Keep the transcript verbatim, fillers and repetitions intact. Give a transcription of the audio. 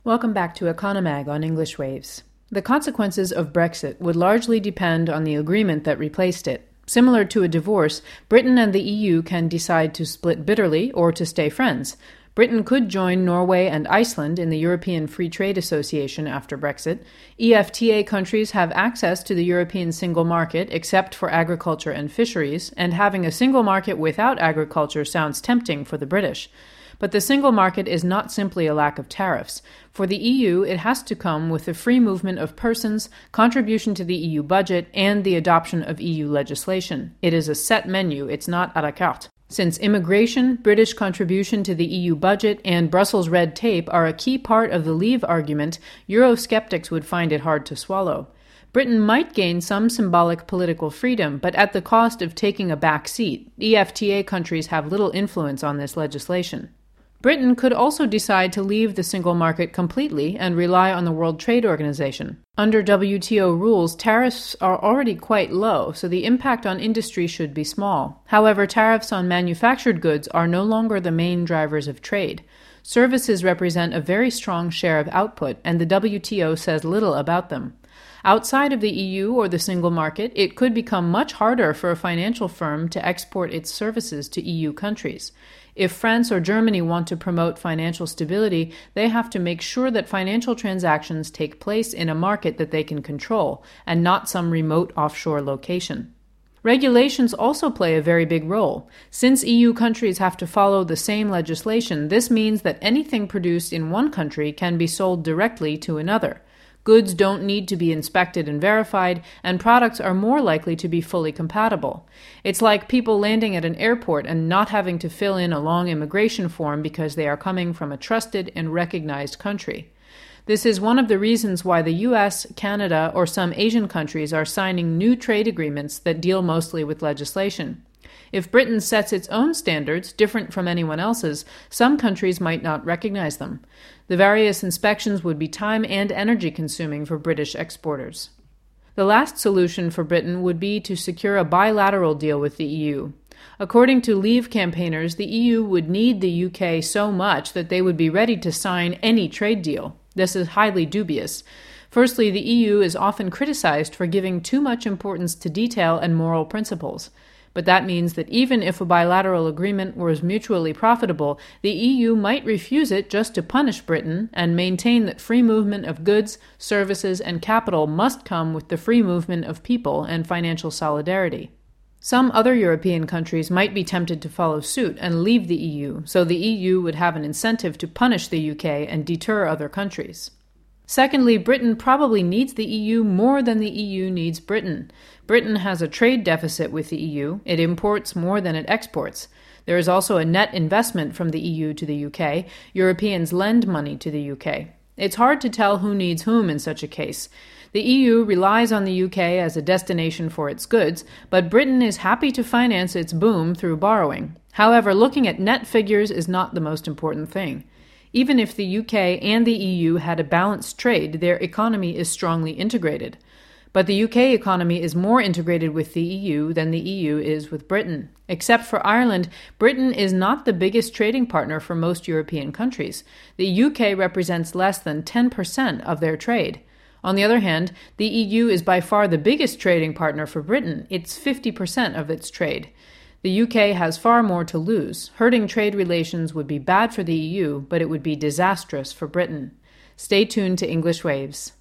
Welcome back to Economag on English Waves. The consequences of Brexit would largely depend on the agreement that replaced it. Similar to a divorce, Britain and the E U can decide to split bitterly or to stay friends. Britain could join Norway and Iceland in the European Free Trade Association after Brexit. E F T A countries have access to the European single market except for agriculture and fisheries, and having a single market without agriculture sounds tempting for the British. But the single market is not simply a lack of tariffs. For the E U, it has to come with the free movement of persons, contribution to the E U budget, and the adoption of E U legislation. It is a set menu, it's not à la carte. Since immigration, British contribution to the E U budget, and Brussels red tape are a key part of the Leave argument, Eurosceptics would find it hard to swallow. Britain might gain some symbolic political freedom, but at the cost of taking a back seat. E F T A countries have little influence on this legislation. Britain could also decide to leave the single market completely and rely on the World Trade Organization. Under W T O rules, tariffs are already quite low, so the impact on industry should be small. However, tariffs on manufactured goods are no longer the main drivers of trade. Services represent a very strong share of output, and the W T O says little about them. Outside of the E U or the single market, it could become much harder for a financial firm to export its services to E U countries. If France or Germany want to promote financial stability, they have to make sure that financial transactions take place in a market that they can control, and not some remote offshore location. Regulations also play a very big role. Since E U countries have to follow the same legislation, this means that anything produced in one country can be sold directly to another. Goods don't need to be inspected and verified, and products are more likely to be fully compatible. It's like people landing at an airport and not having to fill in a long immigration form because they are coming from a trusted and recognized country. This is one of the reasons why the U S, Canada, or some Asian countries are signing new trade agreements that deal mostly with legislation. If Britain sets its own standards, different from anyone else's, some countries might not recognize them. The various inspections would be time and energy consuming for British exporters. The last solution for Britain would be to secure a bilateral deal with the E U. According to Leave campaigners, the E U would need the U K so much that they would be ready to sign any trade deal. This is highly dubious. Firstly, the E U is often criticized for giving too much importance to detail and moral principles. But that means that even if a bilateral agreement was mutually profitable, the E U might refuse it just to punish Britain and maintain that free movement of goods, services, and capital must come with the free movement of people and financial solidarity. Some other European countries might be tempted to follow suit and leave the E U, so the E U would have an incentive to punish the U K and deter other countries. Secondly, Britain probably needs the E U more than the E U needs Britain. Britain has a trade deficit with the E U. It imports more than it exports. There is also a net investment from the E U to the U K. Europeans lend money to the U K. It's hard to tell who needs whom in such a case. The E U relies on the U K as a destination for its goods, but Britain is happy to finance its boom through borrowing. However, looking at net figures is not the most important thing. Even if the U K and the E U had a balanced trade, their economy is strongly integrated. But the U K economy is more integrated with the E U than the E U is with Britain. Except for Ireland, Britain is not the biggest trading partner for most European countries. The U K represents less than ten percent of their trade. On the other hand, the E U is by far the biggest trading partner for Britain. It's fifty percent of its trade. The U K has far more to lose. Hurting trade relations would be bad for the E U, but it would be disastrous for Britain. Stay tuned to English Waves.